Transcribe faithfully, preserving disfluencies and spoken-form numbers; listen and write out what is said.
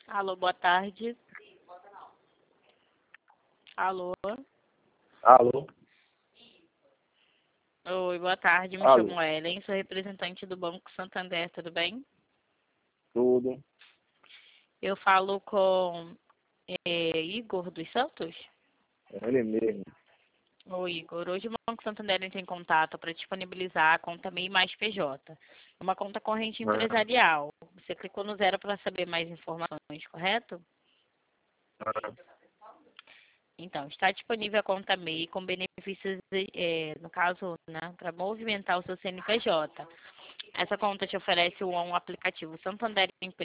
Alô, boa tarde. Alô. Alô? Oi, boa tarde. Me Alô? chamo Ellen, sou representante do Banco Santander, tudo bem? Tudo. Eu falo com é, Igor dos Santos? É ele mesmo. Oi, Igor. Hoje o Banco Santander entra em contato para disponibilizar a conta MEI mais P J, uma conta corrente Ah, empresarial. Você clicou no zero para saber mais informações, correto? ah, Então, está disponível a conta MEI com benefícios, é, no caso, né, para movimentar o seu C N P J. Essa conta te oferece um aplicativo Santander